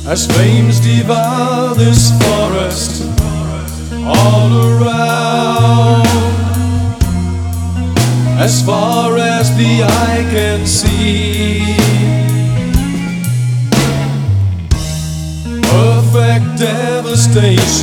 as flames devour this forest all around. As far as the eye can see, perfect devastation.